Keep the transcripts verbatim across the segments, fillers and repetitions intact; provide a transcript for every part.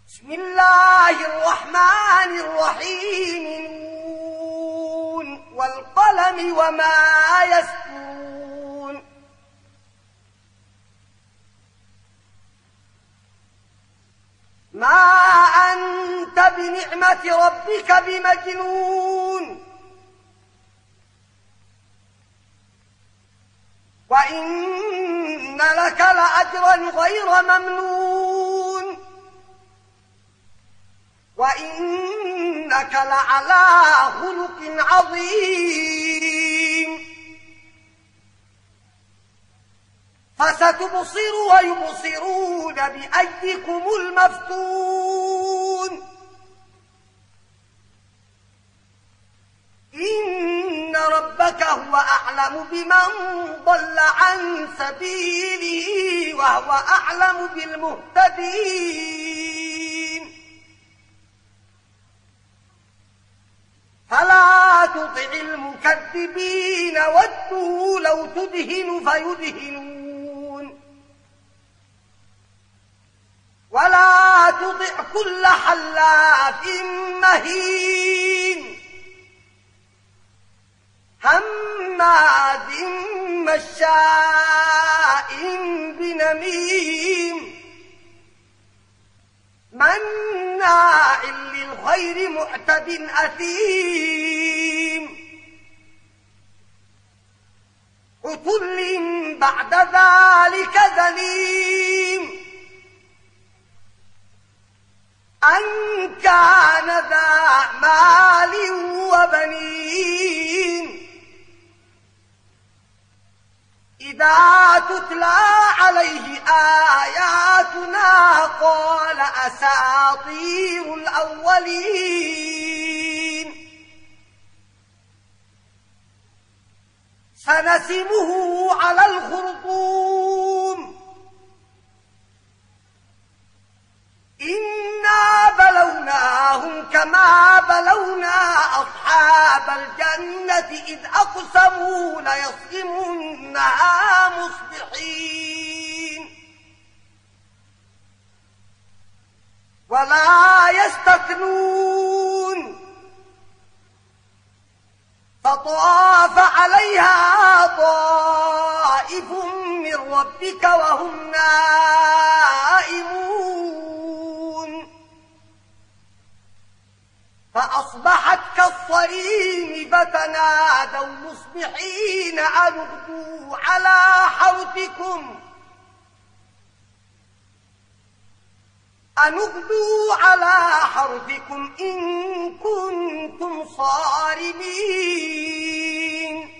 بسم الله الرحمن الرحيم نون والقلم وما يسطرون ما أنت بنعمة ربك بمجنون وإن لك لأجرا غير ممنون وإنك لعلى خلق عظيم فستبصر ويبصرون بأيكم المفتون إن ربك هو أعلم بمن ضل عن سبيله وهو أعلم بالمهتدين فلا تطع المكذبين ودوا لو تدهن فيدهنون ولا تطع كل حلاف مهين هماز مشاء بنميم مناع للخير معتد أثيم عتل بعد ذلك ذليم أن كان ذا مال وبنين إذا تتلى عليه آياتنا قال أساطير الأولين سنسمه على الخرطوم إنا بلوناهم كما بلونا أصحاب الجنة إذ أقسموا ليصرمنها مصبحين ولا يستثنون فطاف عليها طائف من ربك وهم نائمون فأصبحت كالصريم فتنادوا مصبحين أن اغدوا على حرثكم أن اغدوا على حرثكم إن كنتم صارمين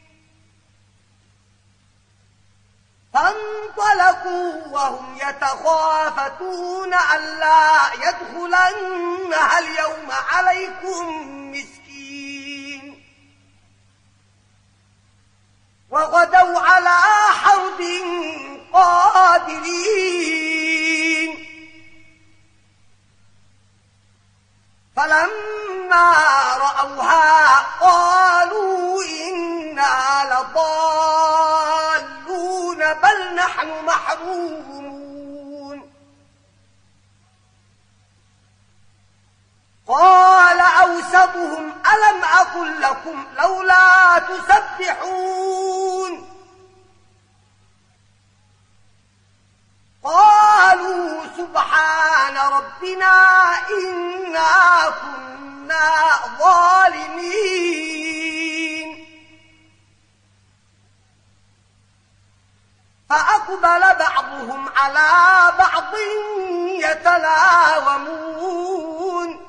فانطلقوا وهم يتخافتون ألا يدخلنها اليوم عليكم مسكين وغدوا على حرد قادرين فلما رأوها قالوا إنا لضالون بل نحن محرومون قال أوسطهم ألم أقل لكم لولا تسبحون قالوا سبحان ربنا إنا كنا ظالمين فأقبل بعضهم على بعض يتلاومون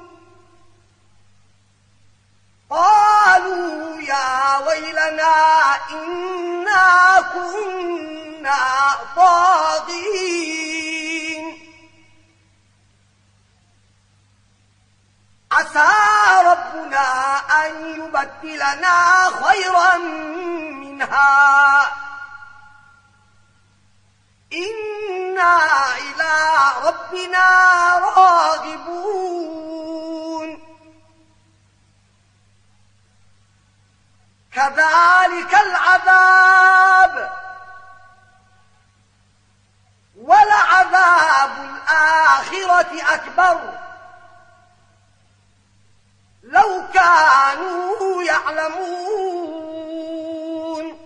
قالوا يا ويلنا إنا كنا طاغين عسى ربنا أن يبدلنا خيرا منها إنا إلى ربنا راغبون كذلك العذاب ولعذاب الآخرة الآخرة أكبر لو كانوا يعلمون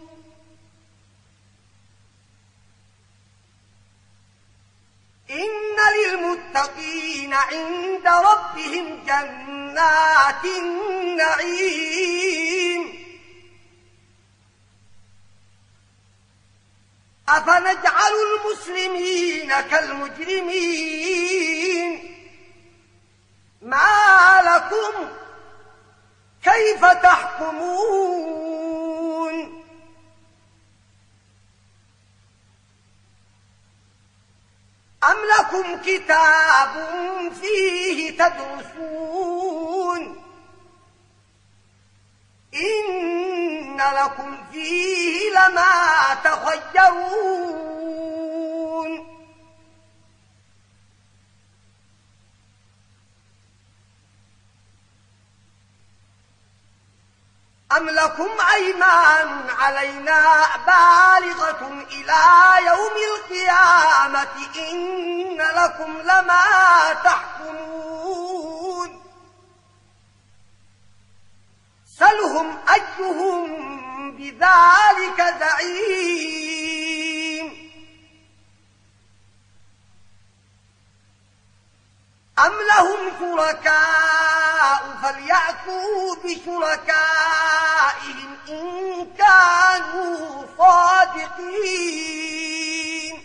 إن للمتقين عند ربهم جنات النعيم أفنجعل المسلمين كالمجرمين ما لكم كيف تحكمون أم لكم كتاب فيه تدرسون إن لكم فيه لما تخيرون أم لكم أيمان علينا بالغة إلى يوم القيامة إن لكم لما تحكمون سلهم أيهم بذلك زعيم أم لهم شركاء فليأتوا بشركائهم إن كانوا صادقين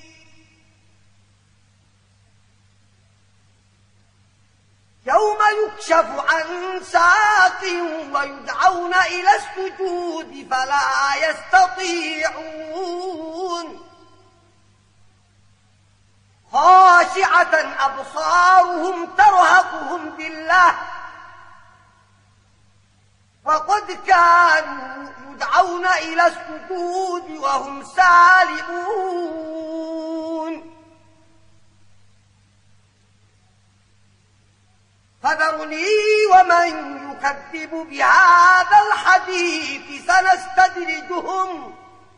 يوم يكشف عن ساق ويدعون إلى السجود فلا يستطيعون خاشعة أبصارهم ترهقهم بالله وقد كانوا يدعون إلى السجود وهم سالمون فذرني ومن يكذب بهذا الحديث سنستدرجهم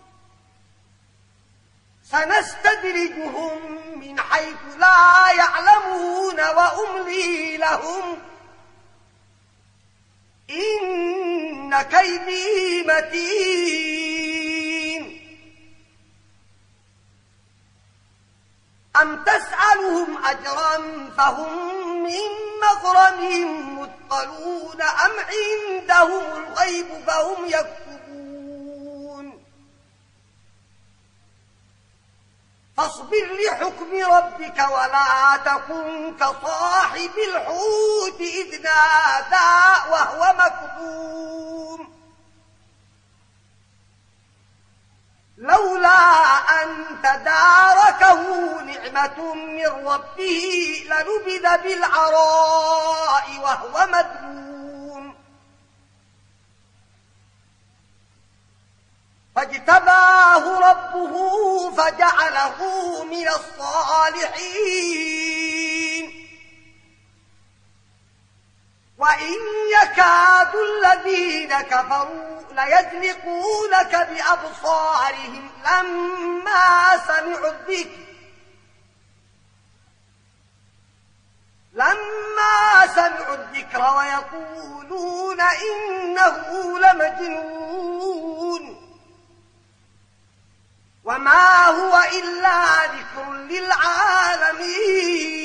سنستدرجهم من حيث لا يعلمون وأملي لهم إن كيدي متين أم تسألهم أجرا فهم من مغرم مثقلون أم عندهم الغيب فهم يكتبون فاصبر لحكم ربك ولا تكن كصاحب الحوت إذ نادى وهو مكظوم لولا أن تداركه نعمة من ربه لنبذ بالعراء وهو مذموم فاجتباه ربه فجعله من الصالحين وإن يكاد الذين كفروا ليزلقونك بأبصارهم لما سمعوا الذكر لما سمعوا الذكر ويقولون إنه لمجنون وما هو إلا ذكر للعالمين